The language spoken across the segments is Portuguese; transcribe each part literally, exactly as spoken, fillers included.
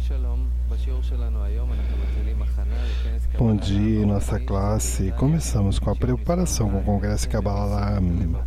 Bom dia, em nossa classe. Começamos com a preparação com o Congresso Kabbalah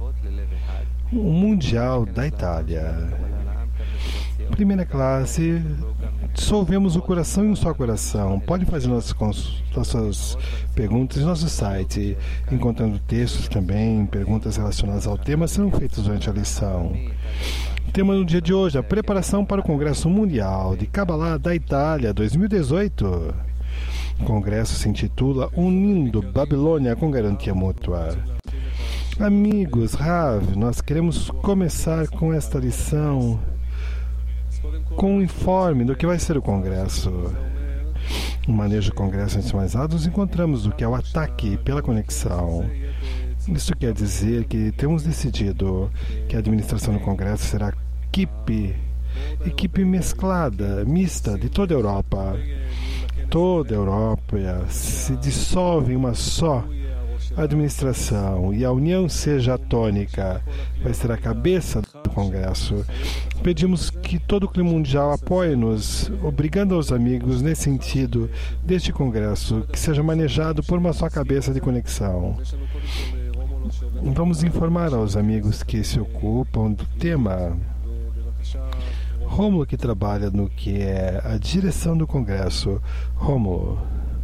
Mundial da Itália. Primeira classe, dissolvemos o coração em um só coração. Pode fazer nossas, nossas perguntas em nosso site, encontrando textos também, perguntas relacionadas ao tema serão feitas durante a lição. O tema no dia de hoje, a preparação para o Congresso Mundial de Kabbalah da Itália dois mil e dezoito. O congresso se intitula Unindo Babilônia com Garantia Mútua. Amigos, Rav, nós queremos começar com esta lição com um informe do que vai ser o congresso. No manejo do congresso, antes de mais nada, nos encontramos do que é o ataque pela conexão. Isso quer dizer que temos decidido que a administração do congresso será equipe, equipe mesclada, mista de toda a Europa. Toda a Europa se dissolve em uma só administração e a união seja a tônica, vai ser a cabeça do Congresso. Pedimos que todo o clima mundial apoie-nos, obrigando aos amigos nesse sentido deste Congresso, que seja manejado por uma só cabeça de conexão. Vamos informar aos amigos que se ocupam do tema. Rômulo, que trabalha no que é a direção do Congresso. Rômulo.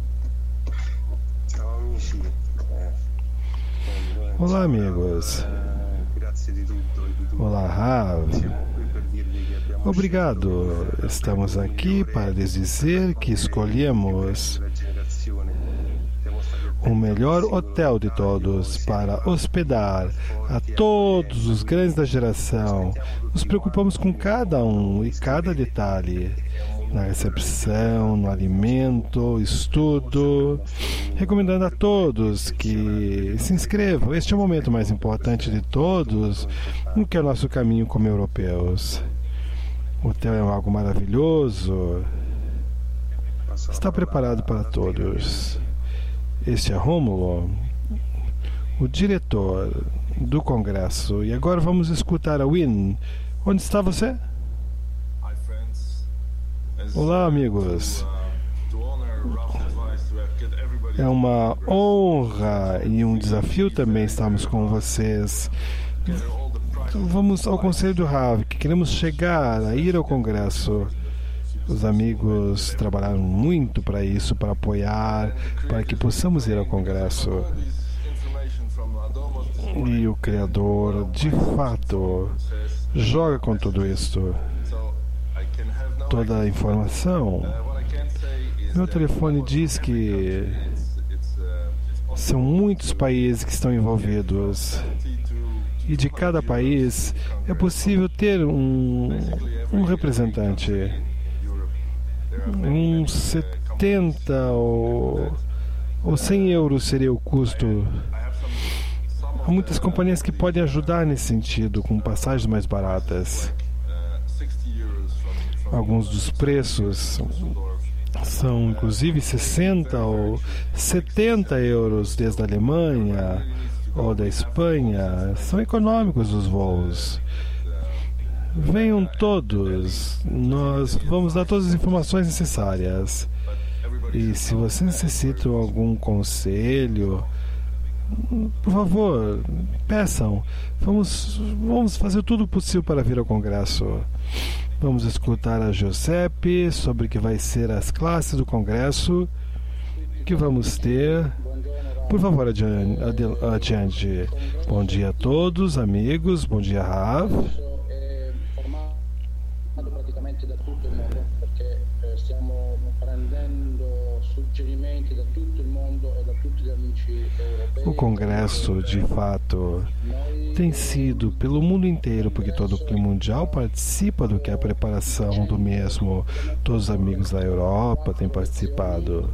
Olá, amigos. Olá, Rav. Obrigado. Estamos aqui para lhes dizer que escolhemos o melhor hotel de todos para hospedar a todos os grandes da geração. Nos preocupamos com cada um e cada detalhe, na recepção, no alimento, estudo, recomendando a todos que se inscrevam. Este é o momento mais importante de todos no que é o nosso caminho como europeus. O hotel é algo maravilhoso. Está preparado para todos. Este é Rômulo, o diretor do Congresso. E agora vamos escutar a Win. Onde está você? Olá, amigos. É uma honra e um desafio também estarmos com vocês. Vamos ao Conselho do Rav, que queremos chegar a ir ao Congresso. Os amigos trabalharam muito para isso, para apoiar, para que possamos ir ao Congresso. E o Criador, de fato, joga com tudo isto. Toda a informação. Meu telefone diz que são muitos países que estão envolvidos. E de cada país é possível ter um, um representante. Uns setenta ou, ou cem euros seria o custo. Há muitas companhias que podem ajudar nesse sentido, com passagens mais baratas. Alguns dos preços são inclusive sessenta ou setenta euros desde a Alemanha ou da Espanha. São econômicos os voos. Venham todos, nós vamos dar todas as informações necessárias. E se você necessita algum conselho, por favor, peçam. Vamos, vamos fazer tudo o possível para vir ao Congresso. Vamos escutar a Giuseppe sobre o que vai ser as classes do Congresso que vamos ter. Por favor, adiante. adiante. Bom dia a todos, amigos. Bom dia, Rav. O Congresso, de fato, tem sido pelo mundo inteiro, porque todo o clima mundial participa do que é a preparação do mesmo. Todos os amigos da Europa têm participado.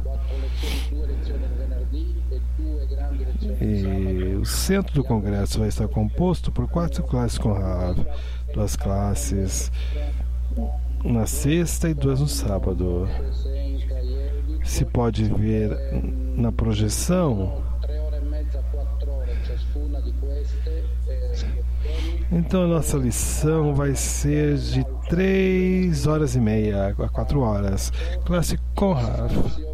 E o centro do Congresso vai estar composto por quatro classes com Rav, duas classes na sexta e duas no sábado. Se pode ver na projeção. Então a nossa lição vai ser de três horas e meia a quatro horas. Classe com Raf.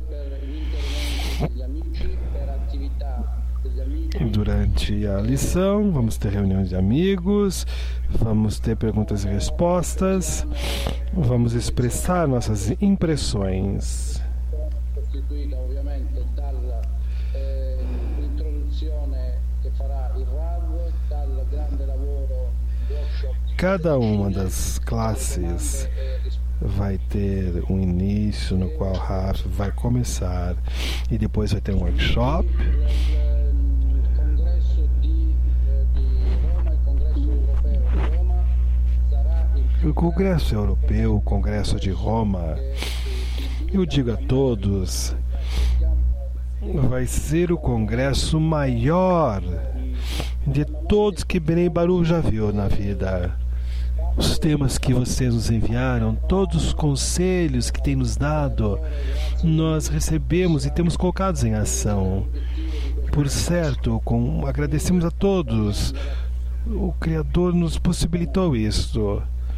Durante a lição, vamos ter reunião de amigos, vamos ter perguntas e respostas, vamos expressar nossas impressões. Cada uma das classes vai ter um início no qual Raf vai começar e depois vai ter um workshop. O Congresso Europeu, o Congresso de Roma, eu digo a todos, vai ser o congresso maior de todos que Bnei Baruch já viu na vida. Os temas que vocês nos enviaram, todos os conselhos que têm nos dado, nós recebemos e temos colocados em ação. Por certo, com, agradecemos a todos. O Criador nos possibilitou isto.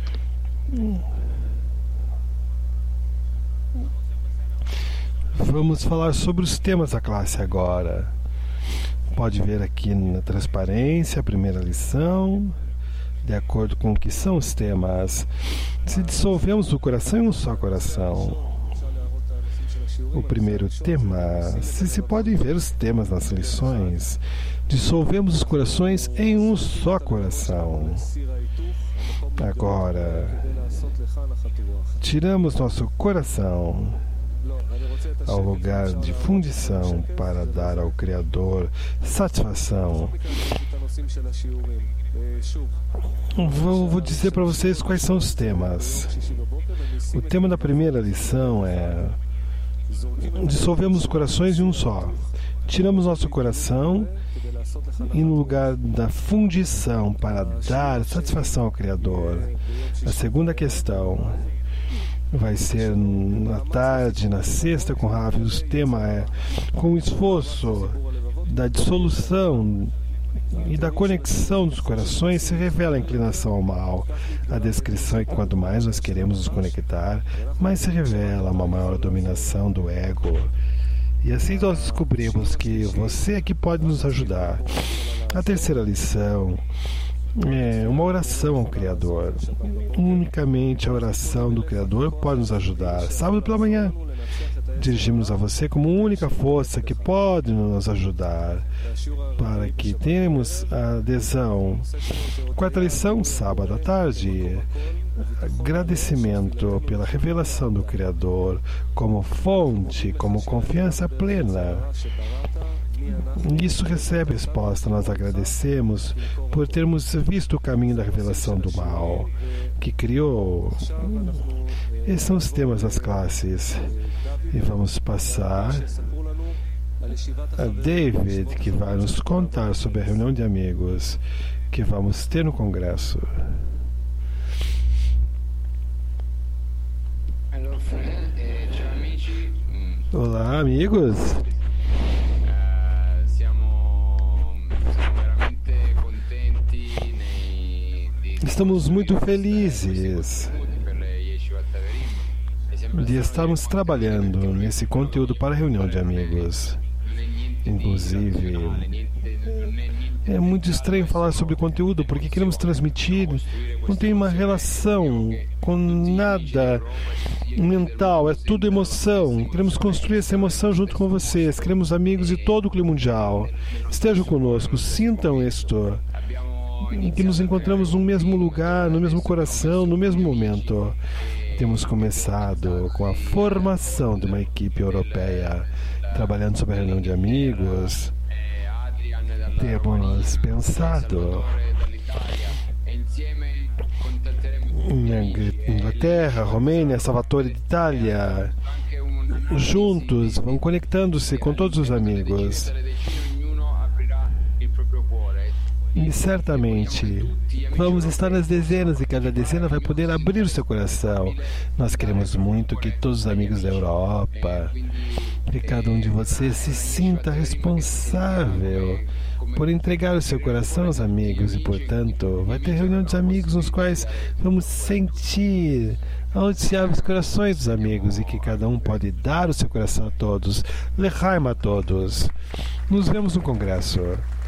Vamos falar sobre os temas da classe agora. Pode ver aqui na transparência a primeira lição, de acordo com o que são os temas. Se dissolvemos o coração em um só coração. O primeiro tema, se se podem ver os temas nas lições, dissolvemos os corações em um só coração. Agora, tiramos nosso coração ao lugar de fundição para dar ao Criador satisfação. Vou, vou dizer para vocês quais são os temas. O tema da primeira lição é: dissolvemos os corações em um só. Tiramos nosso coração e no lugar da fundição para dar satisfação ao Criador. A segunda questão vai ser na tarde, na sexta com Rav. O tema é: com o esforço da dissolução e da conexão dos corações se revela a inclinação ao mal. A descrição é que quanto mais nós queremos nos conectar, mais se revela uma maior dominação do ego. E assim nós descobrimos que você é que pode nos ajudar. A terceira lição é uma oração ao Criador. Unicamente a oração do Criador pode nos ajudar. Sábado pela manhã, dirigimos a você como única força que pode nos ajudar para que tenhamos a adesão. Quarta lição, sábado à tarde. Agradecimento pela revelação do Criador como fonte, como confiança plena. Isso recebe resposta. Nós agradecemos por termos visto o caminho da revelação do mal que criou. Esses são os temas das classes. E vamos passar a David, que vai nos contar sobre a reunião de amigos que vamos ter no Congresso. Olá, amigos. Estamos muito felizes de estarmos trabalhando nesse conteúdo para a reunião de amigos. Inclusive, é muito estranho falar sobre conteúdo, porque queremos transmitir, não tem uma relação com nada mental, é tudo emoção. Queremos construir essa emoção junto com vocês. Queremos amigos de todo o clima mundial. Estejam conosco, sintam isto, em que nos encontramos no mesmo lugar, no mesmo coração, no mesmo momento. Temos começado com a formação de uma equipe europeia, trabalhando sobre a reunião de amigos. Temos pensado em Inglaterra, Romênia, Salvatore de Itália. Juntos, vão conectando-se com todos os amigos. E certamente vamos estar nas dezenas e cada dezena vai poder abrir o seu coração. Nós queremos muito que todos os amigos da Europa que cada um de vocês se sinta responsável por entregar o seu coração aos amigos e, portanto, vai ter reunião dos amigos nos quais vamos sentir onde se abrem os corações dos amigos e que cada um pode dar o seu coração a todos, L'chaim a todos. Nos vemos no congresso.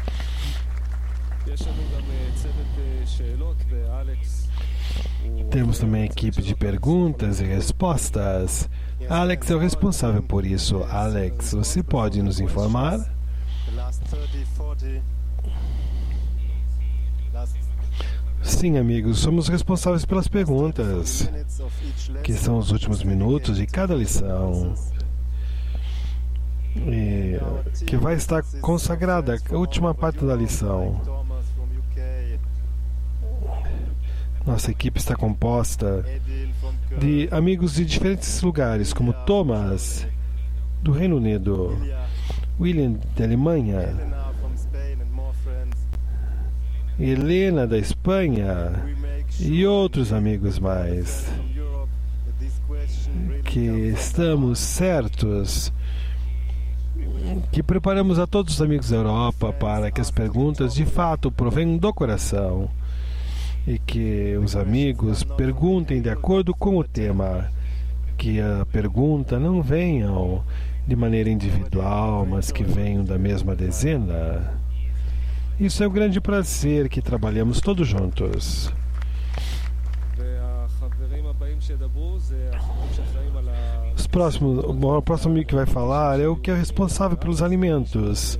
Temos também a equipe de perguntas e respostas. Alex é o responsável por isso. Alex, você pode nos informar? Sim, amigos, somos responsáveis pelas perguntas, que são os últimos minutos de cada lição, e que vai estar consagrada a última parte da lição. Nossa equipe está composta de amigos de diferentes lugares, como Thomas, do Reino Unido, William, da Alemanha, Helena, da Espanha, e outros amigos mais, que estamos certos que preparamos a todos os amigos da Europa para que as perguntas de fato provenham do coração e que os amigos perguntem de acordo com o tema, que a pergunta não venham de maneira individual, mas que venham da mesma dezena. Isso é um grande prazer que trabalhamos todos juntos. Os próximos, o próximo amigo que vai falar é o que é responsável pelos alimentos.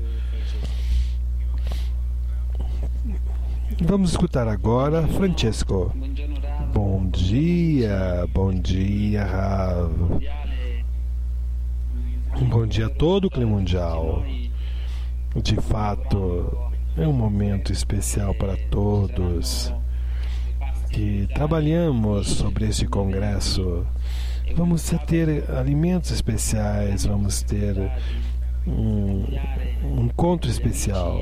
Vamos escutar agora Francesco. Bom dia, bom dia, Rav. Bom dia a todo o Clima Mundial. De fato, é um momento especial para todos que trabalhamos sobre este congresso. Vamos ter alimentos especiais, vamos ter um, um encontro especial.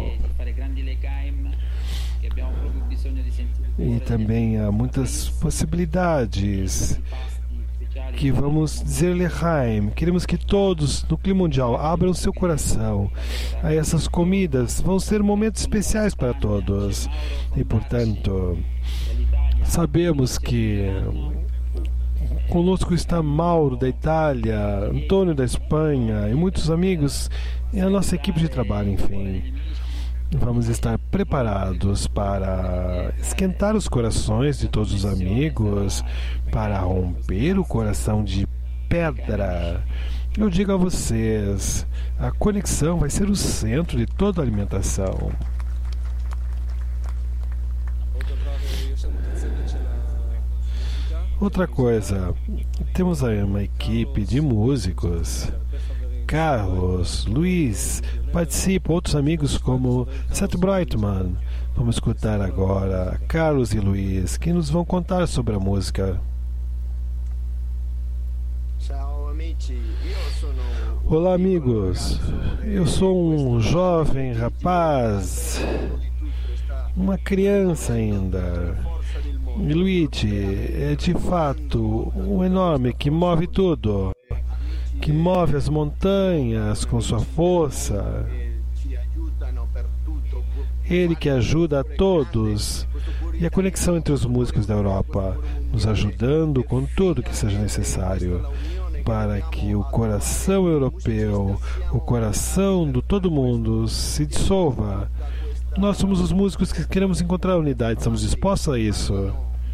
E também há muitas possibilidades que vamos dizer L'chaim. Queremos que todos no Clima Mundial abram seu coração a essas comidas. Vão ser momentos especiais para todos. E, portanto, sabemos que conosco está Mauro, da Itália, Antônio, da Espanha, e muitos amigos, e a nossa equipe de trabalho, enfim. Vamos estar preparados para esquentar os corações de todos os amigos, para romper o coração de pedra. Eu digo a vocês, a conexão vai ser o centro de toda a alimentação. Outra coisa, temos aí uma equipe de músicos. Carlos, Luiz, participam outros amigos como Seth Breitman. Vamos escutar agora Carlos e Luiz, que nos vão contar sobre a música. Olá, amigos. Eu sou um jovem rapaz, uma criança ainda. E Luigi é de fato um enorme que move tudo, que move as montanhas com sua força. Ele que ajuda a todos, e a conexão entre os músicos da Europa, nos ajudando com tudo que seja necessário para que o coração europeu, o coração de todo mundo se dissolva. Nós somos os músicos que queremos encontrar unidade, estamos dispostos a isso.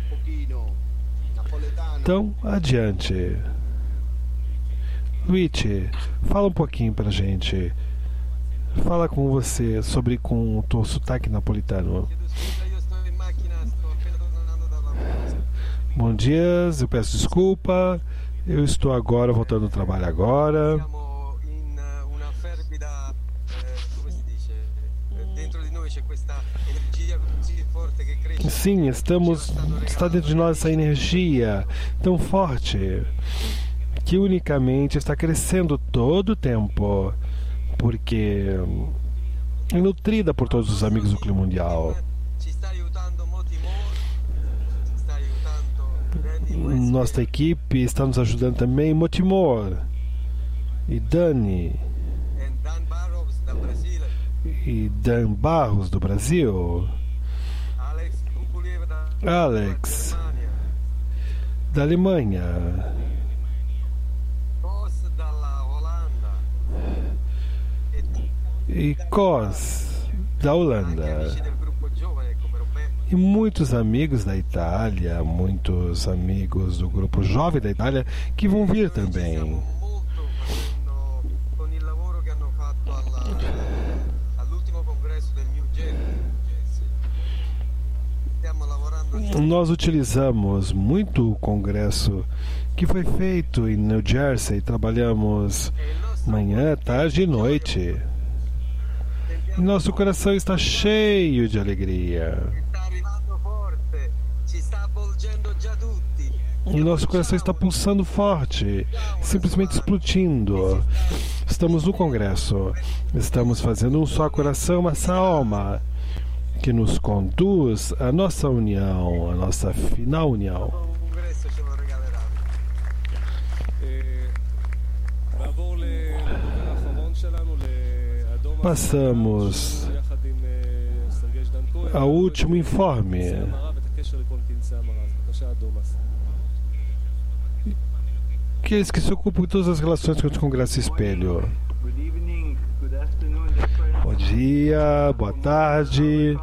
Então, adiante. Luigi, fala um pouquinho pra gente. Fala com você sobre com o teu sotaque napolitano. Bom dia, eu peço desculpa. Eu estou agora voltando ao trabalho agora. Sim, estamos, está dentro de nós essa energia tão forte que unicamente está crescendo todo o tempo, porque é nutrida por todos os amigos do Clima Mundial. Nossa equipe está nos ajudando também, Motimor. e Dani e Dan Barros do Brasil, Alex da Alemanha, e Cos da Holanda, e muitos amigos da Itália, muitos amigos do grupo jovem da Itália que vão vir também. Nós utilizamos muito o congresso que foi feito em New Jersey. Trabalhamos manhã, tarde e noite. E nosso coração está cheio de alegria. E nosso coração está pulsando forte, simplesmente explodindo. Estamos no congresso. Estamos fazendo um só coração, uma só alma, que nos conduz à nossa união, à nossa final união. Passamos ao último informe. Aqueles que se ocupam de todas as relações com o Congresso Espelho. Bom dia, boa tarde.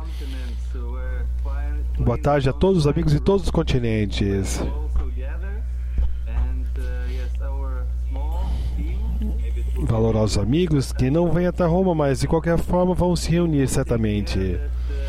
Boa tarde a todos os amigos de todos os continentes. Valorosos amigos que não vêm até Roma, mas de qualquer forma vão se reunir certamente.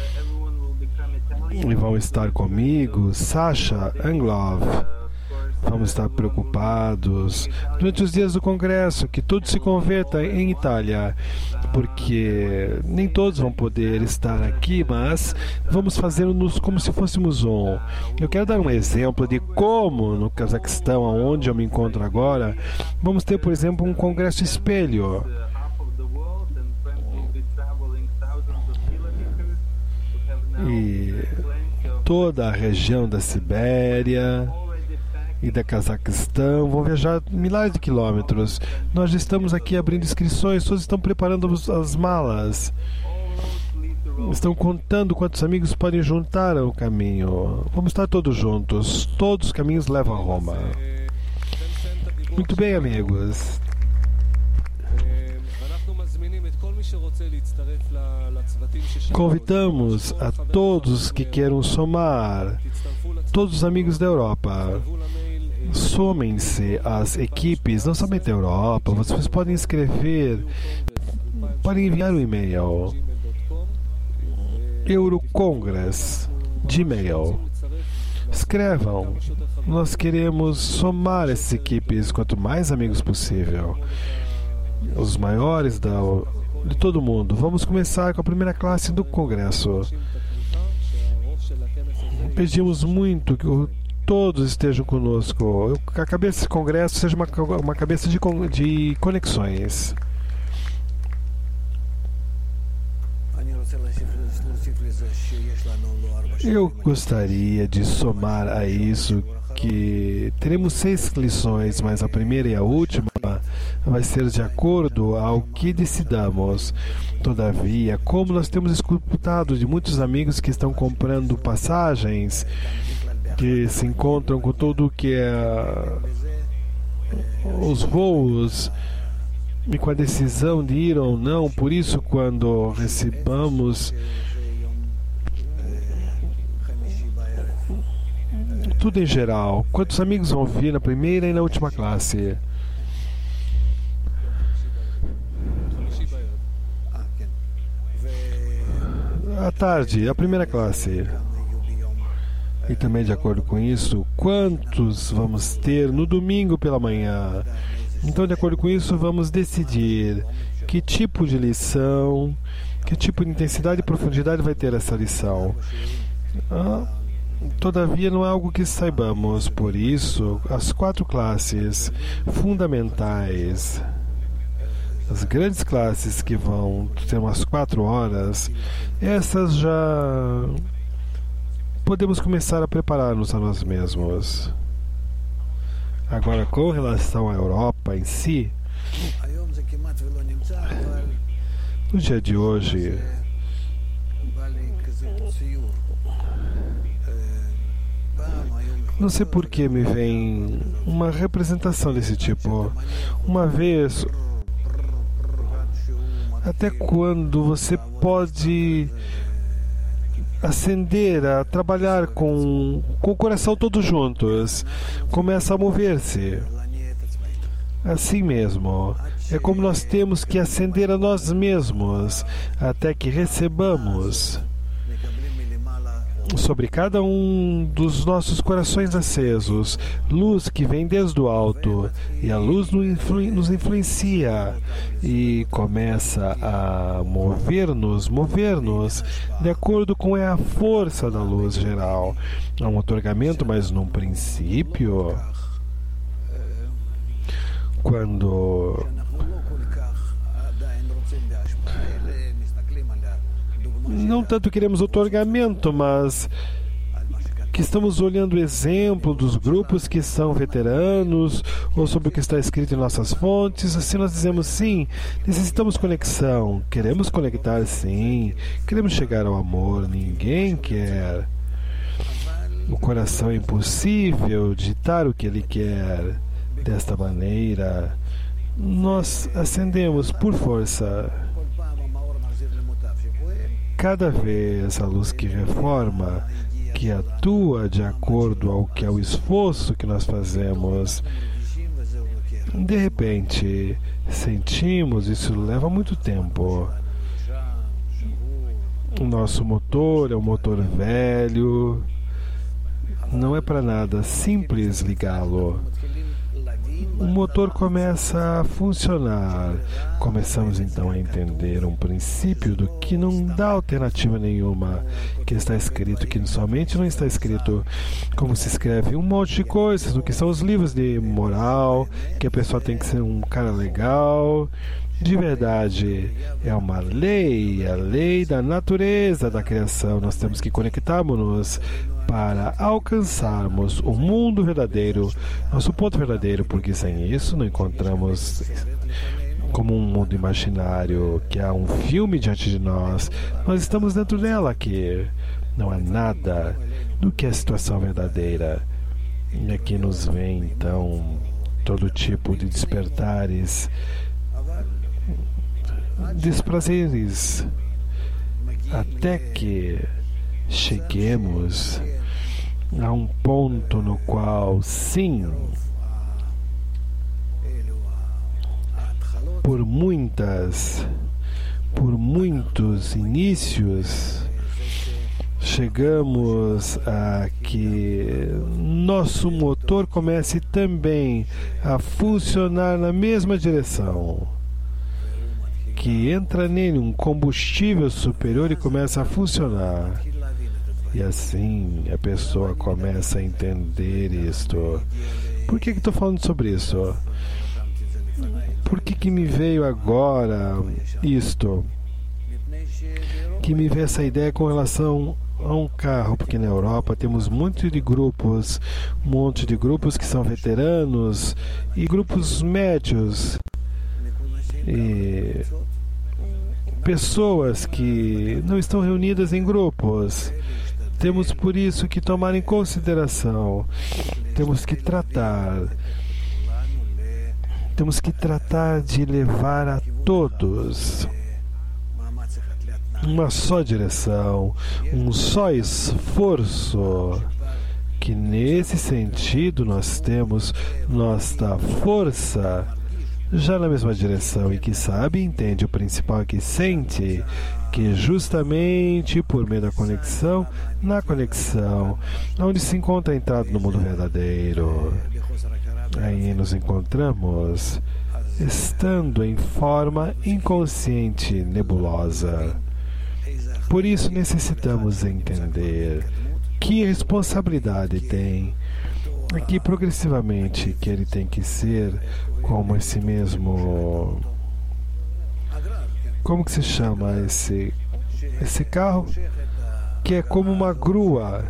E vão estar comigo, Sasha Anglov. Vamos estar preocupados durante os dias do Congresso que tudo se converta em Itália, porque nem todos vão poder estar aqui, mas vamos fazê-lo como se fôssemos um. Eu quero dar um exemplo de como no Cazaquistão, onde eu me encontro agora, vamos ter, por exemplo, um Congresso Espelho. E toda a região da Sibéria e da Cazaquistão vão viajar milhares de quilômetros. Nós já estamos aqui abrindo inscrições, todos estão preparando as malas, estão contando quantos amigos podem juntar ao caminho. Vamos estar todos juntos, todos os caminhos levam a Roma. Muito bem, amigos. Convidamos a todos que queiram somar, todos os amigos da Europa. Somem-se às equipes, não somente da Europa. Vocês podem escrever, podem enviar um e-mail Eurocongress Gmail. Escrevam. Nós queremos somar essas equipes quanto mais amigos possível, os maiores da, de todo mundo. Vamos começar com a primeira classe do Congresso. Pedimos muito que o todos estejam conosco. A cabeça desse congresso seja uma, uma cabeça de, de conexões. Eu gostaria de somar a isso que teremos seis lições, mas a primeira e a última vai ser de acordo ao que decidamos. Todavia, como nós temos escutado de muitos amigos que estão comprando passagens, que se encontram com tudo o que é os voos e com a decisão de ir ou não, por isso quando recebamos tudo em geral, quantos amigos vão vir na primeira e na última classe? À tarde, a primeira classe. E também, de acordo com isso, quantos vamos ter no domingo pela manhã? Então, de acordo com isso, vamos decidir que tipo de lição, que tipo de intensidade e profundidade vai ter essa lição. Ah, todavia, não é algo que saibamos. Por isso, as quatro classes fundamentais, as grandes classes que vão ter umas quatro horas, essas já podemos começar a preparar-nos a nós mesmos. Agora, com relação à Europa em si, No dia de hoje, não sei por que me vem uma representação desse tipo. Uma vez, até quando você pode acender, a trabalhar com, com o coração todos juntos, começa a mover-se. Assim mesmo, é como nós temos que acender a nós mesmos até que recebamos sobre cada um dos nossos corações acesos luz que vem desde o alto, e a luz nos, influ- nos influencia e começa a mover-nos, mover-nos de acordo com a força da luz geral. Há um otorgamento, mas num princípio, quando não tanto queremos otorgamento, mas que estamos olhando o exemplo dos grupos que são veteranos, ou sobre o que está escrito em nossas fontes. Assim nós dizemos: sim, necessitamos conexão, queremos conectar, sim, queremos chegar ao amor, ninguém quer. O coração é impossível ditar o que ele quer. Desta maneira, nós acendemos por força. Cada vez a luz que reforma, que atua de acordo ao que é o esforço que nós fazemos, de repente sentimos, isso leva muito tempo. O nosso motor é um motor velho, não é para nada simples ligá-lo. O motor começa a funcionar. Começamos então a entender um princípio do que não dá alternativa nenhuma, que está escrito, que somente não está escrito como se escreve um monte de coisas, do que são os livros de moral, que a pessoa tem que ser um cara legal. De verdade, é uma lei, a lei da natureza da criação. Nós temos que conectarmos-nos para alcançarmos o mundo verdadeiro, nosso ponto verdadeiro, porque sem isso não encontramos como um mundo imaginário, que há um filme diante de nós. Nós estamos dentro dela aqui. Não há nada do que é a situação verdadeira. E aqui nos vem, então, todo tipo de despertares, desprazeres, até que cheguemos a um ponto no qual, sim, por muitas, por muitos inícios, chegamos a que nosso motor comece também a funcionar na mesma direção, que entra nele um combustível superior e começa a funcionar. E assim a pessoa começa a entender isto. Por que que estou falando sobre isso? Por que que me veio agora isto? Que me veio essa ideia com relação a um carro, porque na Europa temos muito de grupos, um monte de grupos que são veteranos e grupos médios. E pessoas que não estão reunidas em grupos. Temos por isso que tomar em consideração, temos que tratar, temos que tratar de levar a todos uma só direção, um só esforço, que nesse sentido nós temos nossa força já na mesma direção, e que sabe e entende o principal, que sente que justamente por meio da conexão, na conexão, onde se encontra a entrada no mundo verdadeiro, aí nos encontramos estando em forma inconsciente, nebulosa. Por isso necessitamos entender que responsabilidade tem, e que progressivamente que ele tem que ser como esse mesmo... Como que se chama esse, esse carro? Que é como uma grua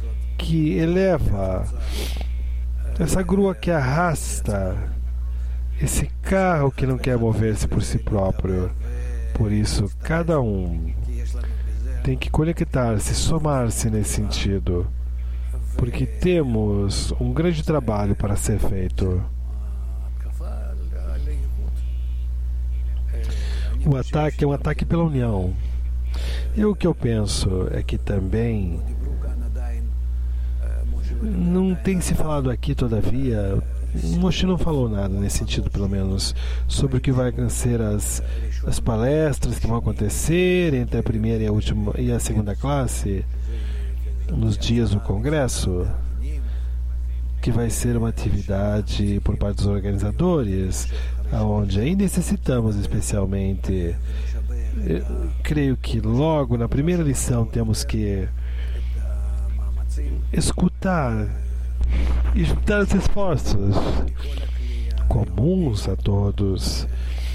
que eleva, essa grua que arrasta esse carro que não quer mover-se por si próprio. Por isso, cada um tem que conectar-se, somar-se nesse sentido, porque temos um grande trabalho para ser feito. O ataque é um ataque pela união. E o que eu penso é que também não tem se falado aqui, todavia, Moshe não falou nada nesse sentido, pelo menos, sobre o que vai ser as, as palestras que vão acontecer entre a primeira e a última e a segunda classe nos dias do congresso, que vai ser uma atividade por parte dos organizadores, onde aí necessitamos especialmente. Eu creio que logo na primeira lição temos que escutar e juntar os esforços comuns a todos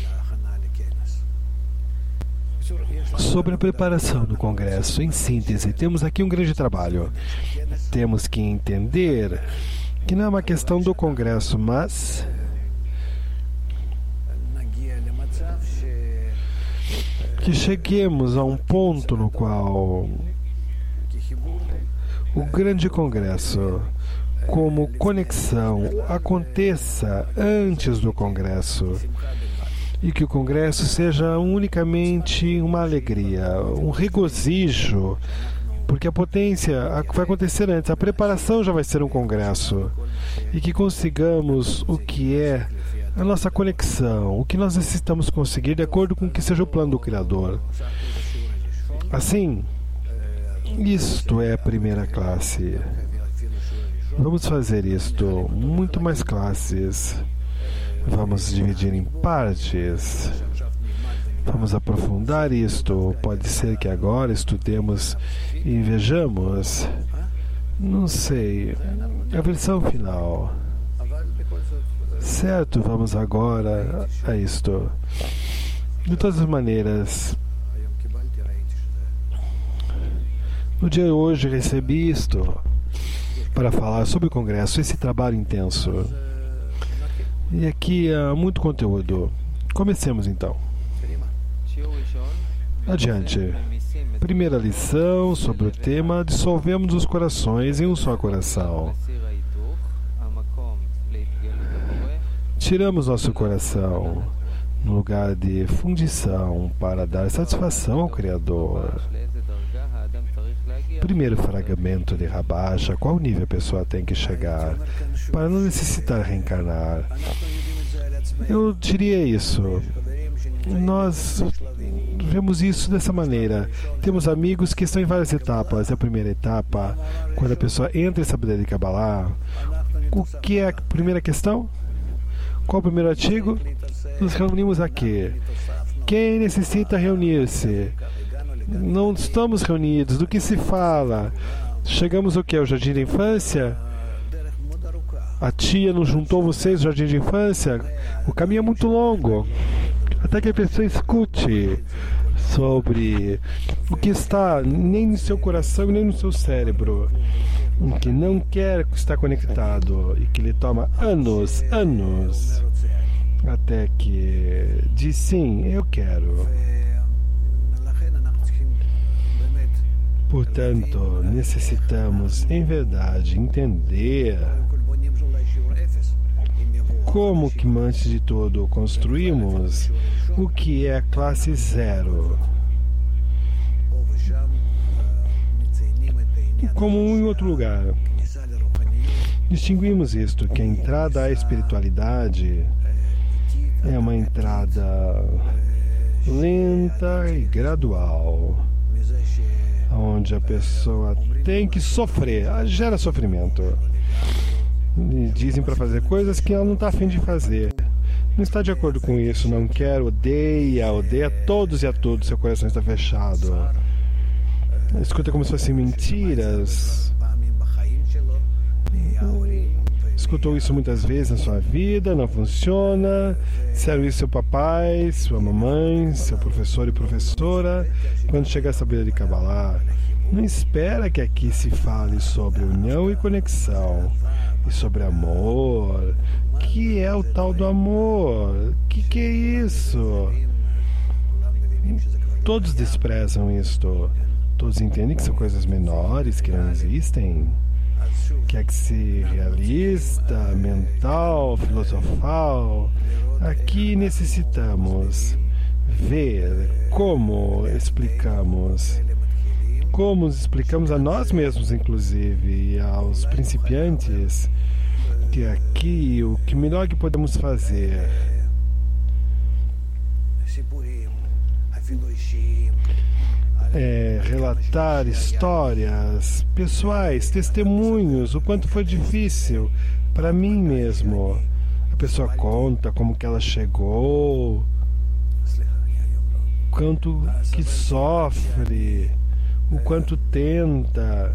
sobre a preparação do Congresso. Em síntese, temos aqui um grande trabalho. Temos que entender que não é uma questão do Congresso, mas que cheguemos a um ponto no qual o grande Congresso, como conexão, aconteça antes do Congresso e que o Congresso seja unicamente uma alegria, um regozijo, porque a potência vai acontecer antes, a preparação já vai ser um Congresso, e que consigamos o que é a nossa conexão, o que nós necessitamos conseguir de acordo com o que seja o plano do Criador. Assim, isto é a primeira classe. Vamos fazer isto, muito mais classes. Vamos dividir em partes. Vamos aprofundar isto. Pode ser que agora estudemos e vejamos, não sei, a versão final. Certo, vamos agora a isto. De todas as maneiras, no dia de hoje recebi isto para falar sobre o Congresso, esse trabalho intenso. E aqui há muito conteúdo. Comecemos então. Adiante. Primeira lição sobre o tema: dissolvemos os corações em um só coração. Tiramos nosso coração no lugar de fundição para dar satisfação ao Criador. Primeiro fragmento de Rabacha: qual nível a pessoa tem que chegar para não necessitar reencarnar? Eu diria isso. Nós vemos isso dessa maneira. Temos amigos que estão em várias etapas. A primeira etapa, quando a pessoa entra em sabedoria de Kabbalah, o que é a primeira questão? Qual o primeiro artigo? Nos reunimos aqui. Quem necessita reunir-se? Não estamos reunidos. Do que se fala? Chegamos o que? Ao jardim de infância? A tia não juntou vocês no jardim de infância? O caminho é muito longo. Até que a pessoa escute sobre o que está nem no seu coração nem no seu cérebro, que não quer estar conectado e que lhe toma anos, anos, até que diz sim, eu quero. Portanto, necessitamos, em verdade, entender como que, antes de tudo, construímos o que é a classe zero. Como um em outro lugar. Distinguimos isto, que a entrada à espiritualidade é uma entrada lenta e gradual, onde a pessoa tem que sofrer, gera sofrimento. E dizem para fazer coisas que ela não está a fim de fazer. Não está de acordo com isso, não quer, odeia, odeia a todos e a todos, seu coração está fechado. Escuta como se fossem mentiras. Escutou isso muitas vezes na sua vida, não funciona. Disseram isso seu papai, sua mamãe, seu professor e professora. Quando chegar a saber de Kabbalah, não espera que aqui se fale sobre união e conexão, e sobre amor, que é o tal do amor? O que, que é isso? Todos desprezam isto. Todos entendem que são coisas menores, que não existem. Que é que se realista, mental, filosofal. Aqui necessitamos ver como explicamos, como explicamos a nós mesmos, inclusive, e aos principiantes, que aqui o que melhor que podemos fazer é relatar histórias pessoais, testemunhos, o quanto foi difícil para mim mesmo. A pessoa conta como que ela chegou, quanto que sofre, o quanto tenta.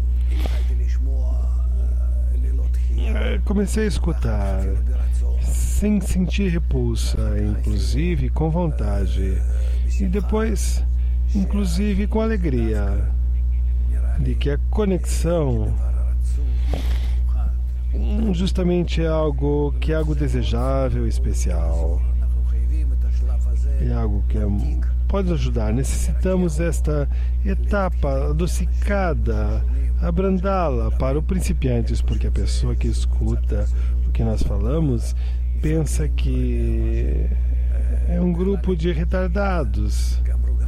Comecei a escutar sem sentir repulsa, inclusive com vontade, e depois inclusive com alegria de que a conexão justamente é algo que é algo desejável, especial, é algo que é, pode ajudar. Necessitamos esta etapa adocicada, abrandá-la para os principiantes, porque a pessoa que escuta o que nós falamos pensa que é um grupo de retardados.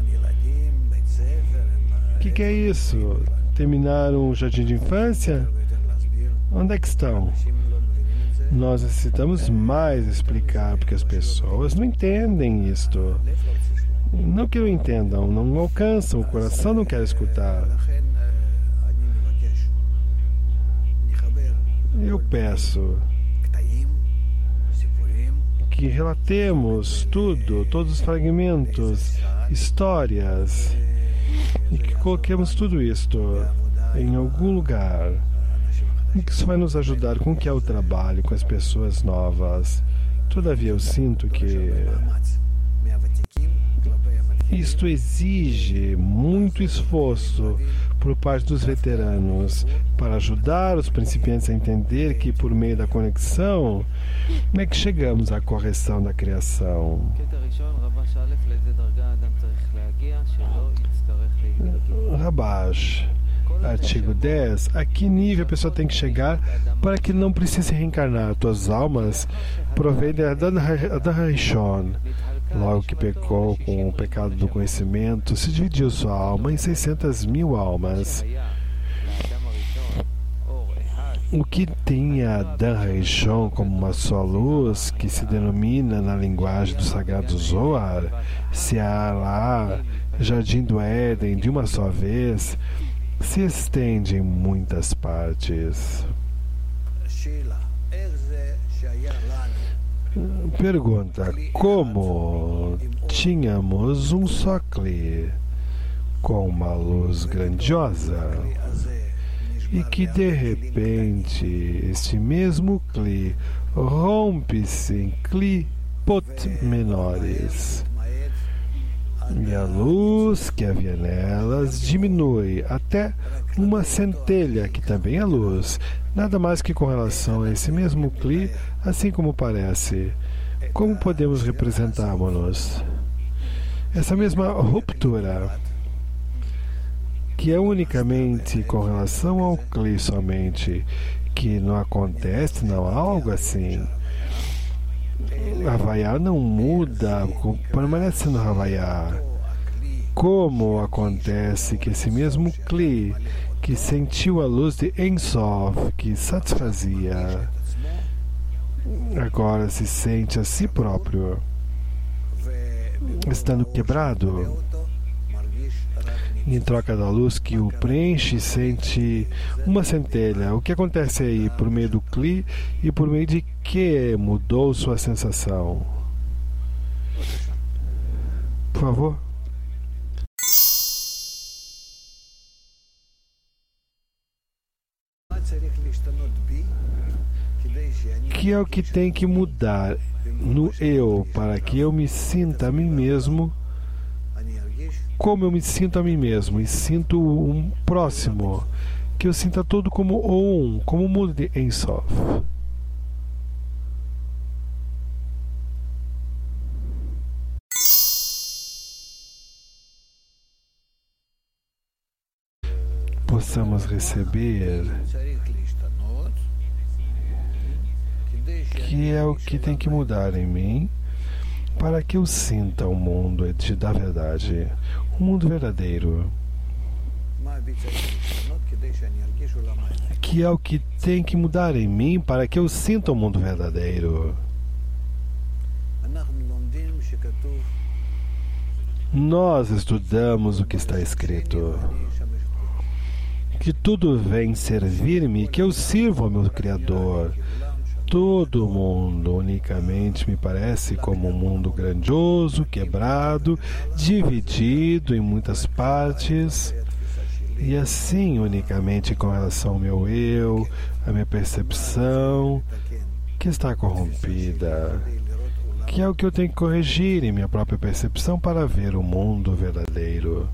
O que, que é isso? Terminaram o jardim de infância? Onde é que estão? Nós necessitamos mais explicar, porque as pessoas não entendem isto. Não que não entendam, não alcançam, o coração não quer escutar. Eu peço que relatemos tudo, todos os fragmentos, histórias, e que coloquemos tudo isto em algum lugar. E que isso vai nos ajudar com o que é o trabalho com as pessoas novas. Todavia, eu sinto que isto exige muito esforço por parte dos veteranos para ajudar os principiantes a entender que, por meio da conexão, é que chegamos à correção da criação. Rabash, artigo dez. A que nível a pessoa tem que chegar para que não precise reencarnar? Tuas almas provém de Adam Harishon. Logo que pecou com o pecado do conhecimento, se dividiu sua alma em seiscentas mil almas. O que tinha Adam Harishon como uma só luz, que se denomina na linguagem do sagrado Zohar, se há lá Jardim do Éden de uma só vez, se estende em muitas partes. Pergunta: como tínhamos um só Kli com uma luz grandiosa e que de repente este mesmo Kli rompe-se em Klipot menores e a luz que havia nelas diminui até uma centelha, que também é luz, nada mais que com relação a esse mesmo Kli, assim como parece. Como podemos representarmos-nos? Essa mesma ruptura, que é unicamente com relação ao Kli somente, que não acontece, não há algo assim. Havaiá não muda, permanece no Havaiá. Como acontece que esse mesmo Kli, que sentiu a luz de Ein Sof, que satisfazia, agora se sente a si próprio, estando quebrado, em troca da luz que o preenche, sente uma centelha. O que acontece aí por meio do Kli e por meio de que mudou sua sensação? Por favor. Que é o que tem que mudar no eu para que eu me sinta a mim mesmo como eu me sinto a mim mesmo e sinto um próximo, que eu sinta tudo como um, como o mundo de Ein Sof. possamos receber, que é o que tem que mudar em mim para que eu sinta o mundo de, da verdade, o mundo verdadeiro, que é o que tem que mudar em mim para que eu sinta o mundo verdadeiro. Nós estudamos o que está escrito, que tudo vem servir-me, que eu sirvo ao meu Criador. Todo mundo unicamente me parece como um mundo grandioso, quebrado, dividido em muitas partes, e assim unicamente com relação ao meu eu, a minha percepção, que está corrompida, que é o que eu tenho que corrigir em minha própria percepção para ver o mundo verdadeiro.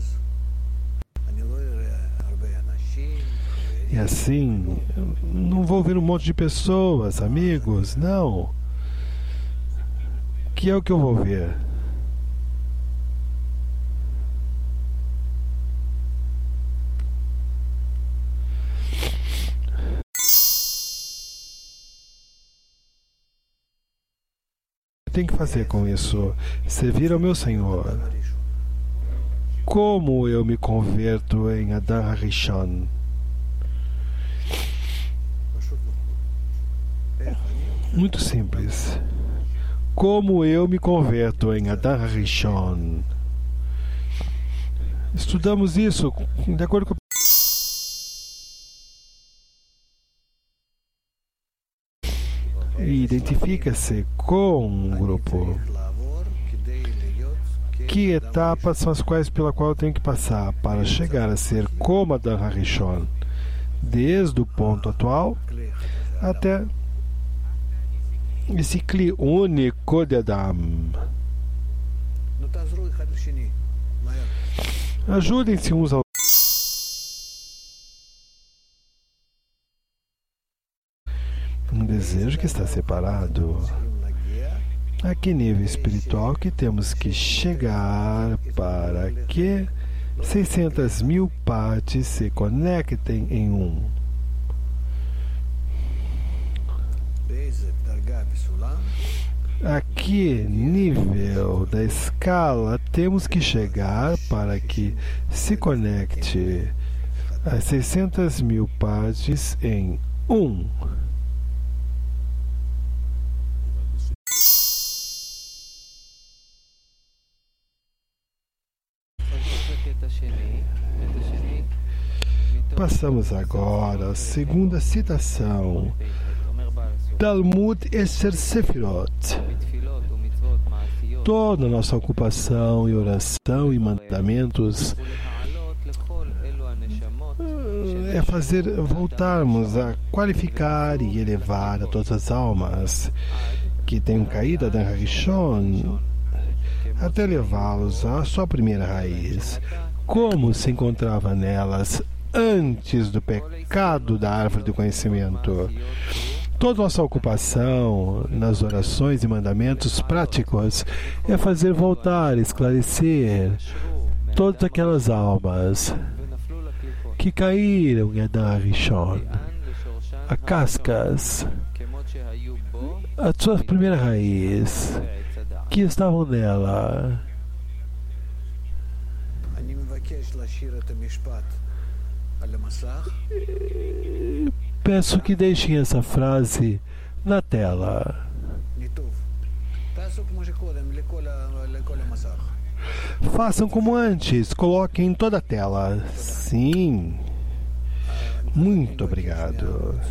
E assim, não vou ver um monte de pessoas, amigos, não. Que é o que eu vou ver? O que eu tenho que fazer com isso? Servir ao meu Senhor. Como eu me converto em Adam Harishon? Muito simples. Como eu me converto em Adam Harishon? Estudamos isso de acordo com e identifica-se com um grupo. Que etapas são as quais pela qual eu tenho que passar para chegar a ser como Adam Harishon? Desde o ponto atual até esse Kli único de Adam. Ajudem-se uns aos um desejo que está separado. A que nível espiritual que temos que chegar para que seiscentas mil partes se conectem em um? A que nível da escala temos que chegar para que se conecte as seiscentas mil partes em um? Passamos agora à segunda citação. Talmud Esser Sefirot. Toda a nossa ocupação e oração e mandamentos é fazer voltarmos a qualificar e elevar a todas as almas que tenham caído da Harishon até levá-los à sua primeira raiz, como se encontrava nelas antes do pecado da árvore do conhecimento. Toda nossa ocupação nas orações e mandamentos práticos é fazer voltar, esclarecer todas aquelas almas que caíram em Adam Harishon, a cascas, a sua primeira raiz, que estavam nela. Peço que deixem essa frase na tela. Façam como antes, coloquem em toda a tela. Sim. Muito obrigado.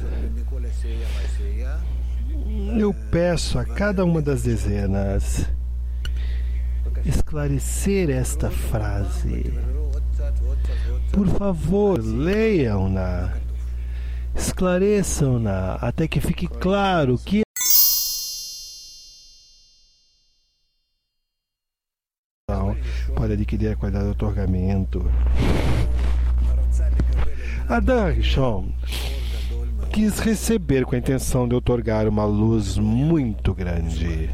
Eu peço a cada uma das dezenas esclarecer esta frase. Por favor, leiam-na. Esclareçam-na até que fique claro que pode adquirir a qualidade do otorgamento. Adam Harishon quis receber com a intenção de otorgar uma luz muito grande,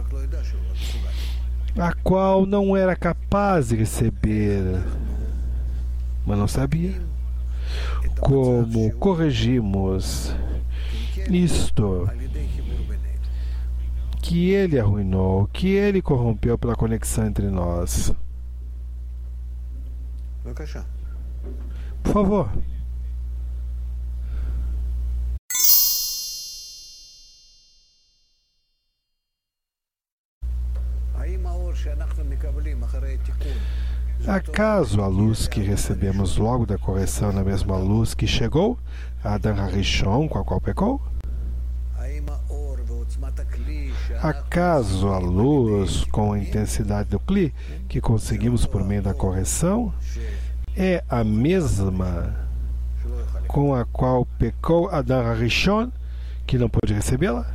a qual não era capaz de receber, mas não sabia. como corrigimos isto que ele arruinou, que ele corrompeu pela conexão entre nós. Por favor. Acaso a luz que recebemos logo da correção é a mesma luz que chegou a Adam Harishon, com a qual pecou? Acaso a luz com a intensidade do Kli que conseguimos por meio da correção é a mesma com a qual pecou Adam Harishon, que não pôde recebê-la?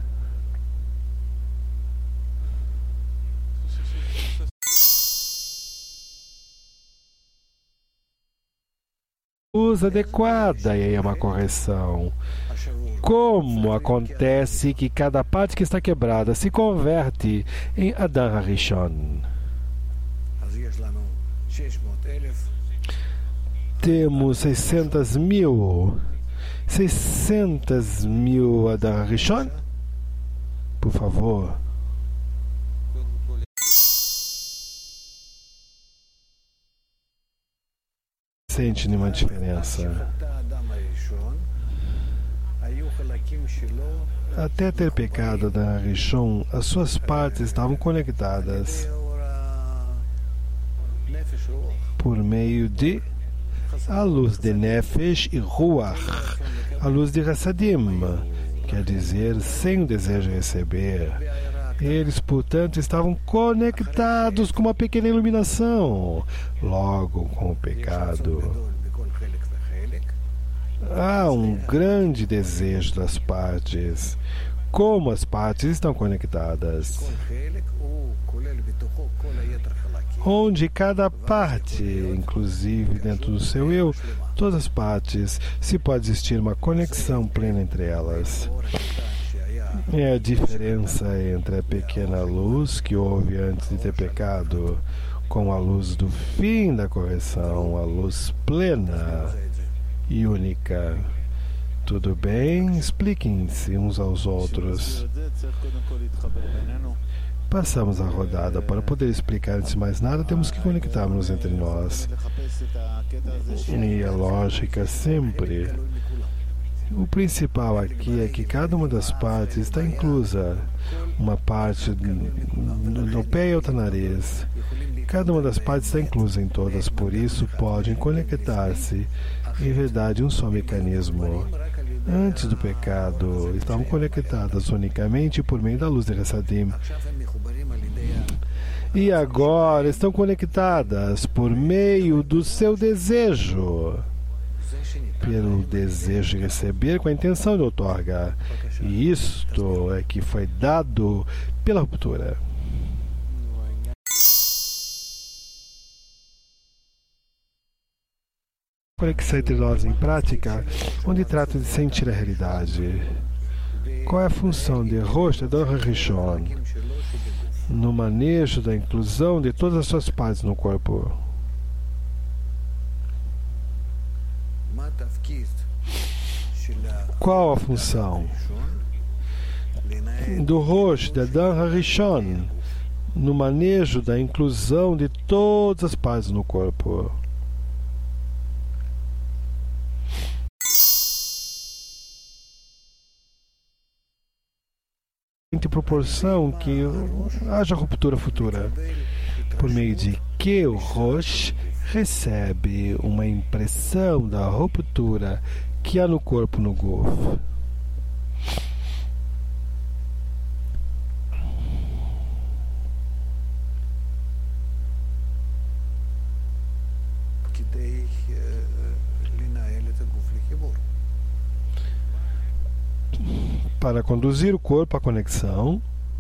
Luz adequada e é uma correção. Como acontece que cada parte que está quebrada se converte em Adam Harishon? Temos seiscentos mil. seiscentos mil Adam Harishon? Por favor. Sente nenhuma diferença. Até ter pecado da Harishon, as suas partes estavam conectadas por meio de a luz de Nefesh e Ruach, a luz de Hassadim, quer dizer, sem o desejo de receber. Eles, portanto, estavam conectados com uma pequena iluminação. Logo, com o pecado, há um grande desejo das partes. Como as partes estão conectadas, onde cada parte, inclusive dentro do seu eu, todas as partes, se pode existir uma conexão plena entre elas. É a diferença entre a pequena luz que houve antes de ter pecado com a luz do fim da correção, a luz plena e única. Tudo bem? Expliquem-se uns aos outros. Passamos a rodada. Para poder explicar antes de mais nada, temos que conectarmos entre nós. E a lógica sempre. O principal aqui é que cada uma das partes está inclusa. Uma parte no pé e outra no nariz. Cada uma das partes está inclusa em todas, por isso podem conectar-se. Em verdade, um só mecanismo. Antes do pecado, estavam conectadas unicamente por meio da luz de Hassadim. E agora estão conectadas por meio do seu desejo. Pelo desejo de receber com a intenção de outorgar. E isto é que foi dado pela ruptura. Conexão entre nós em prática, onde trata de sentir a realidade. Qual é a função de Rosh Adam Harishon no manejo da inclusão de todas as suas partes no corpo? Qual a função do Rosh de Adam Harishon no manejo da inclusão de todas as partes no corpo? Em proporção que haja ruptura futura, por meio de que o Rosh recebe uma impressão da ruptura que há no corpo no Guf. Para conduzir o corpo à conexão,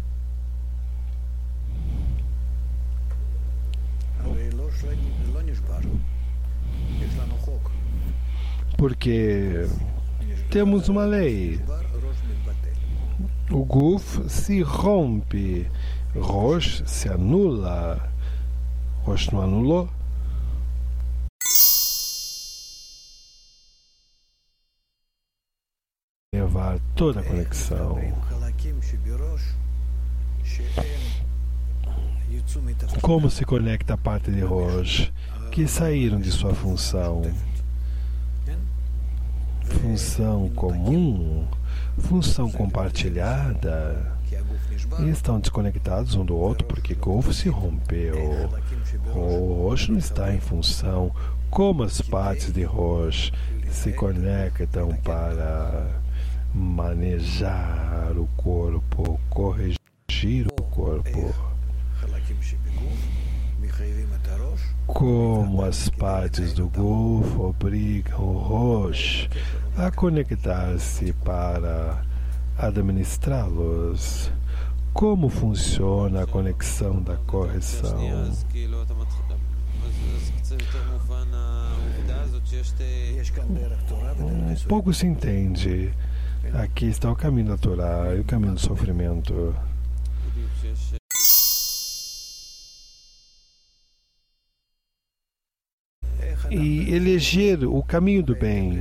porque temos uma lei. O Guf se rompe, Rosh se anula. Rosh não anulou. conectar toda a conexão. Como se conecta a parte de Rosh que saíram de sua função? Função comum, função compartilhada, e estão desconectados um do outro porque Guf se rompeu. Rosh não está em função. Como as partes de Rosh se conectam para manejar o corpo, corrigir o corpo? Como as partes do Guf obrigam o Rosh a conectar-se para administrá-los? Como funciona a conexão da correção? Um pouco se entende. Aqui está o caminho da Torá e o caminho do sofrimento. E eleger o caminho do bem.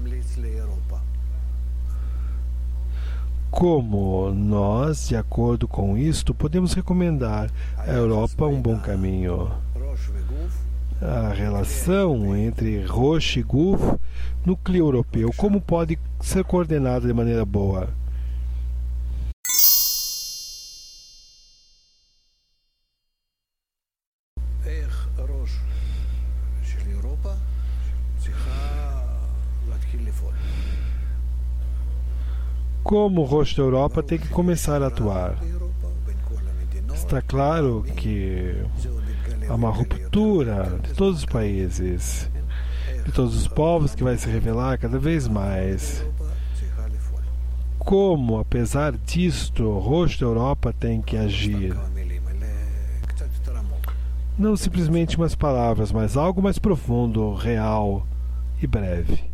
Como nós, de acordo com isto, podemos recomendar à Europa um bom caminho? A relação entre Rosh e Guf, núcleo europeu, como pode ser coordenada de maneira boa? Como o Rosh da Europa tem que começar a atuar? Está claro que há uma ruptura de todos os países, de todos os povos, que vai se revelar cada vez mais. Como, apesar disto, o Rosh da Europa tem que agir? Não simplesmente umas palavras, mas algo mais profundo, real e breve.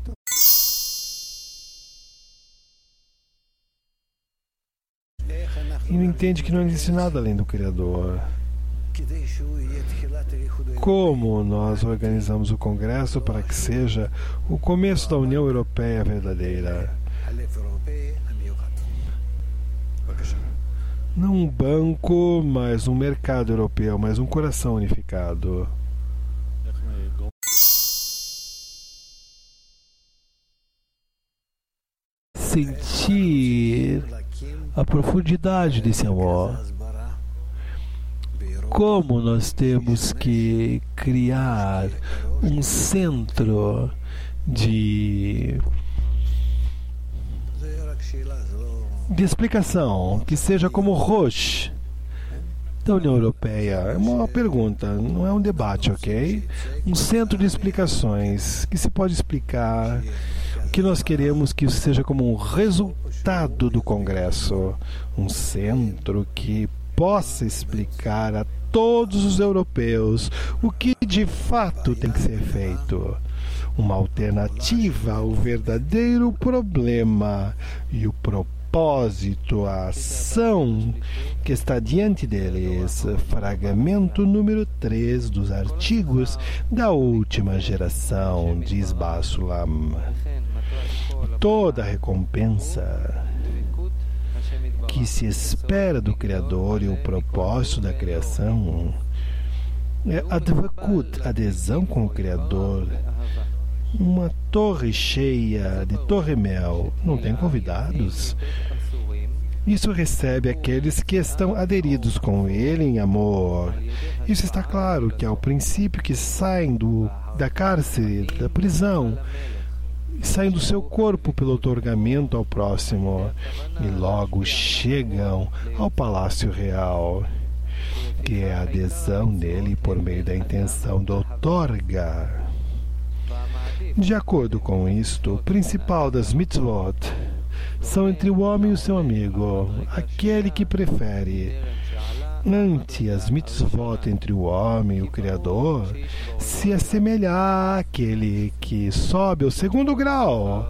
E não entende que não existe nada além do Criador. Como nós organizamos o Congresso para que seja o começo da União Europeia verdadeira? Não um banco, mas um mercado europeu, mas um coração unificado. Sentir a profundidade desse amor. Como nós temos que criar um centro de, de explicação que seja como Rosh da União Europeia. É uma pergunta, não é um debate, ok? Um centro de explicações que se pode explicar o que nós queremos que isso seja como um resultado do Congresso. Um centro que possa explicar a todos os europeus o que de fato tem que ser feito. Uma alternativa ao verdadeiro problema e o propósito, a ação que está diante deles. Fragmento número três dos artigos da última geração, diz Basulam. Toda a recompensa que se espera do Criador e o propósito da criação é advakut, adesão com o Criador. Uma torre cheia de torre-mel não tem convidados. Isso recebe aqueles que estão aderidos com ele em amor. Isso está claro que ao princípio que saem do, da cárcere, da prisão, saem do seu corpo pelo outorgamento ao próximo e logo chegam ao palácio real, que é a adesão nele por meio da intenção do outorga. De acordo com isto, o principal das mitzvot são entre o homem e o seu amigo, aquele que prefere. Ante as mitzvot entre o homem e o Criador, se assemelhar àquele que sobe ao segundo grau,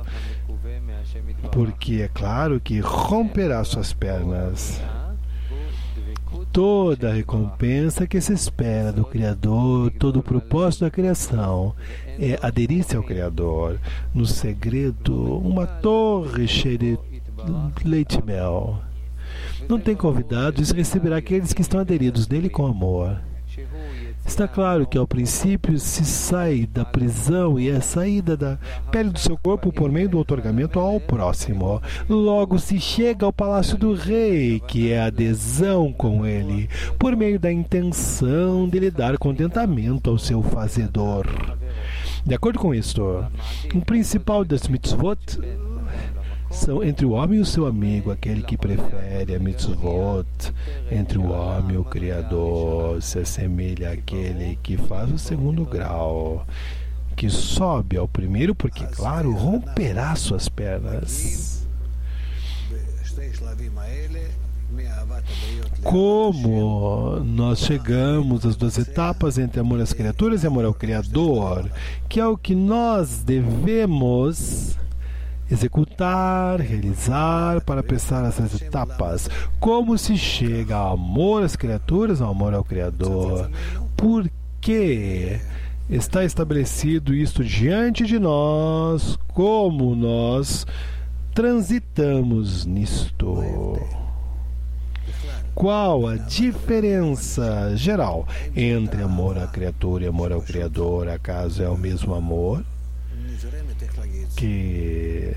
porque é claro que romperá suas pernas. toda a recompensa que se espera do Criador, todo o propósito da criação é aderir-se ao Criador. No segredo, uma torre cheia de leite e mel. Não tem convidados e receberá aqueles que estão aderidos nele com amor. Está claro que ao princípio se sai da prisão e é saída da pele do seu corpo por meio do outorgamento ao próximo. Logo se chega ao palácio do rei, que é a adesão com ele, por meio da intenção de lhe dar contentamento ao seu fazedor. De acordo com isto, o principal das mitzvot são entre o homem e o seu amigo, aquele que prefere a mitzvot. Entre o homem e o Criador se assemelha àquele que faz o segundo grau, que sobe ao primeiro, porque, claro, romperá suas pernas. Como nós chegamos às duas etapas entre amor às criaturas e amor ao Criador, que é o que nós devemos executar, realizar para prestar essas etapas. Como se chega ao amor às criaturas, ao amor ao Criador? Por que está estabelecido isto diante de nós? Como nós transitamos nisto? Qual a diferença geral entre amor à criatura e amor ao Criador? Acaso é o mesmo amor que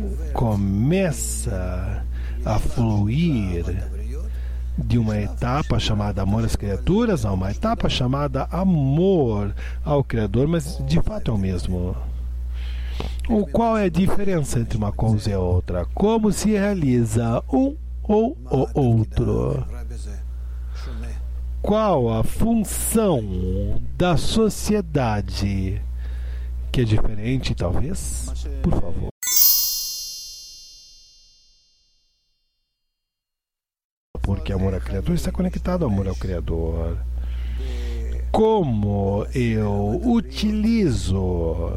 começa a fluir de uma etapa chamada amor às criaturas a uma etapa chamada amor ao Criador, mas de fato é o mesmo. Ou qual é a diferença entre uma coisa e a outra? Como se realiza um ou o outro? Qual a função da sociedade que é diferente, talvez? Por favor. Porque amor ao Criador está conectado ao amor ao Criador. Como eu utilizo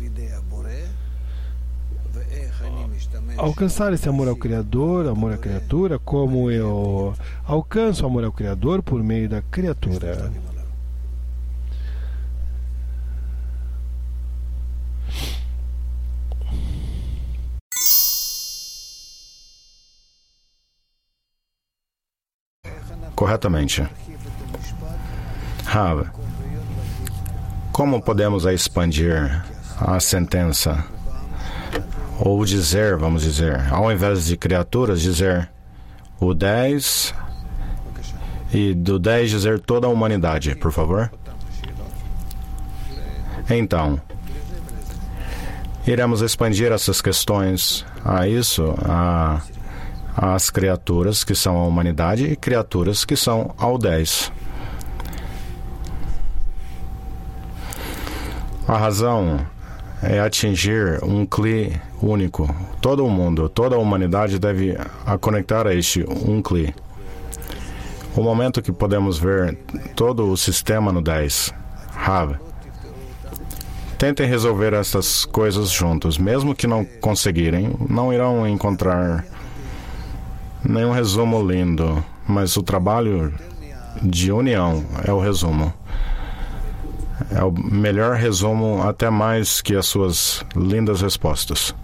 alcançar esse amor ao Criador, amor à criatura, como eu alcanço o amor ao Criador por meio da criatura. Corretamente. Rav, como podemos expandir a sentença? Ou dizer, vamos dizer, ao invés de criaturas, dizer o dez e do dez dizer toda a humanidade, por favor? Então, iremos expandir essas questões a isso, a as criaturas que são a humanidade e criaturas que são ao dez. A razão é atingir um cli único. Todo o mundo, toda a humanidade deve a conectar a este um cli. O momento que podemos ver todo o sistema no dez. Rav, tentem resolver essas coisas juntos. Mesmo que não conseguirem, não irão encontrar nenhum resumo lindo, mas o trabalho de união é o resumo. É o melhor resumo, até mais que as suas lindas respostas.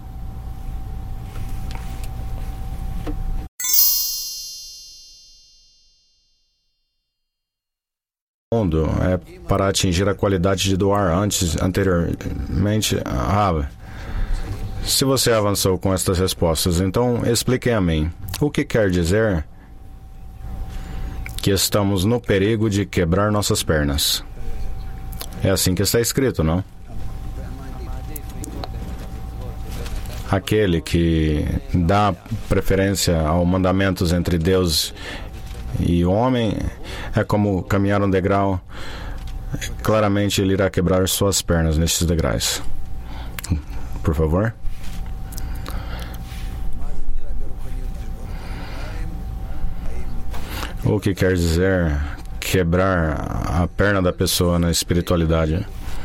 O mundo é para atingir a qualidade de doar antes, anteriormente. Ah, se você avançou com estas respostas, então expliquem a mim. O que quer dizer que estamos no perigo de quebrar nossas pernas? É assim que está escrito, não? Aquele que dá preferência aos mandamentos entre Deus e o homem é como caminhar um degrau. Claramente ele irá quebrar suas pernas nesses degraus. Por favor. O que quer dizer quebrar a perna da pessoa na espiritualidade?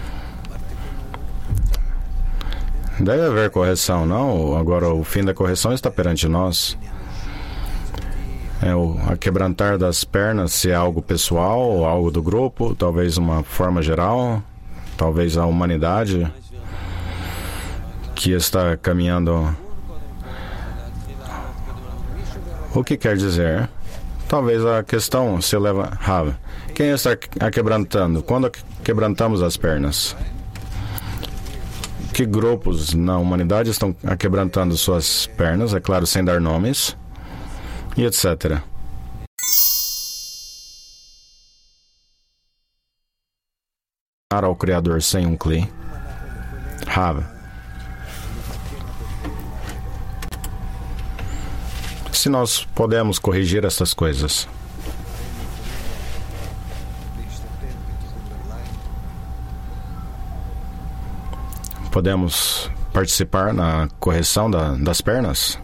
Deve haver correção, não? Agora o fim da correção está perante nós. É o a quebrantar das pernas, se é algo pessoal ou algo do grupo, talvez uma forma geral, talvez a humanidade que está caminhando. O que quer dizer? Talvez a questão se leva... Rav, quem está a quebrantando? Quando quebrantamos as pernas? Que grupos na humanidade estão a quebrantando suas pernas? É claro, sem dar nomes. E etcétera. Ao Criador sem um Kli. Rav. Se nós podemos corrigir essas coisas. Podemos participar na correção da, das pernas?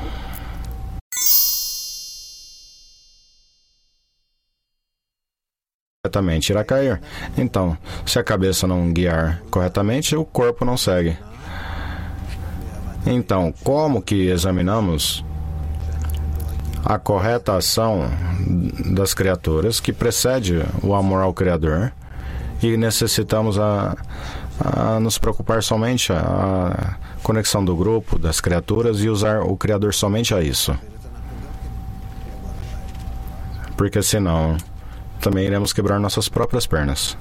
Corretamente irá cair. Então, se a cabeça não guiar corretamente, o corpo não segue. Então, como que examinamos a correta ação das criaturas que precede o amor ao Criador e necessitamos a, a nos preocupar somente a conexão do grupo, das criaturas e usar o Criador somente a isso? Porque senão também iremos quebrar nossas próprias pernas.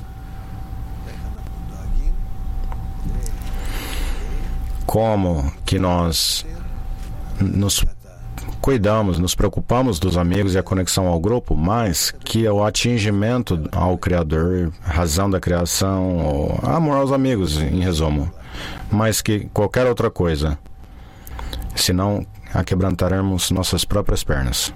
Como que nós nos cuidamos, nos preocupamos dos amigos e a conexão ao grupo, mais que o atingimento ao Criador, razão da criação, ou amor aos amigos, em resumo, mais que qualquer outra coisa, senão a quebrantaremos nossas próprias pernas.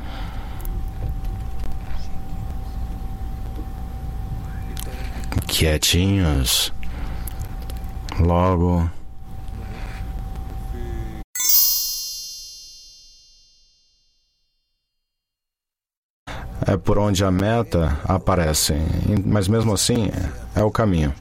Quietinhos. Logo. É por onde a meta aparece, mas mesmo assim é o caminho.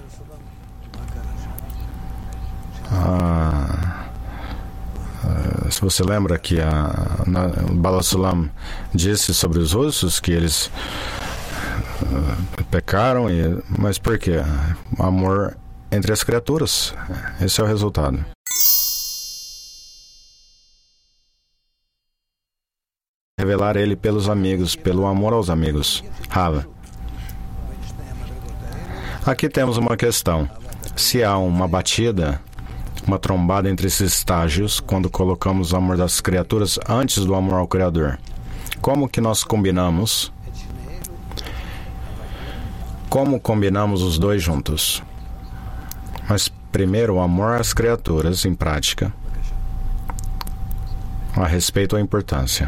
Ah, se você lembra que a, na, Bala Sulam disse sobre os russos que eles uh, pecaram, e, mas por quê? Amor entre as criaturas. Esse é o resultado. Revelar ele pelos amigos, pelo amor aos amigos. Rava. Aqui temos uma questão. Se há uma batida, uma trombada entre esses estágios, quando colocamos o amor das criaturas antes do amor ao Criador, como que nós combinamos? Como combinamos os dois juntos? Mas primeiro o amor às criaturas em prática, a respeito à importância.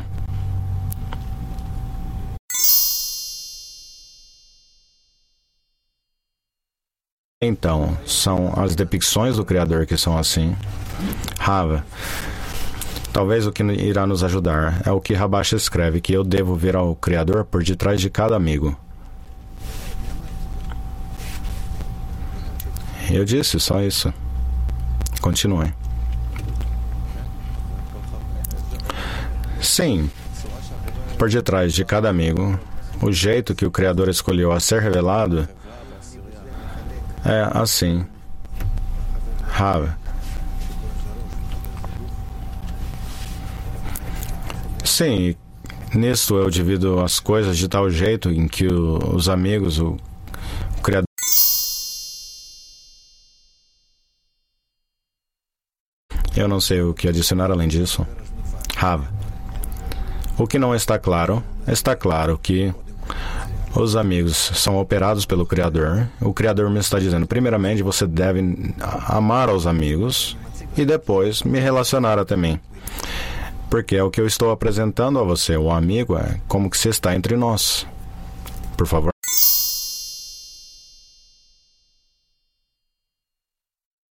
Então, são as depicções do Criador que são assim. Rava, talvez o que irá nos ajudar é o que Rabash escreve, que eu devo ver ao Criador por detrás de cada amigo. Eu disse só isso. Continue. Sim, por detrás de cada amigo, o jeito que o Criador escolheu a ser revelado é assim. Rava. Sim, nisso eu divido as coisas de tal jeito em que o, os amigos, o, o Criador. Eu não sei o que adicionar além disso. Rava. O que não está claro, está claro que os amigos são operados pelo Criador. O Criador me está dizendo, primeiramente, você deve amar aos amigos e depois me relacionar até mim. Porque é o que eu estou apresentando a você. O amigo é como que se está entre nós. Por favor.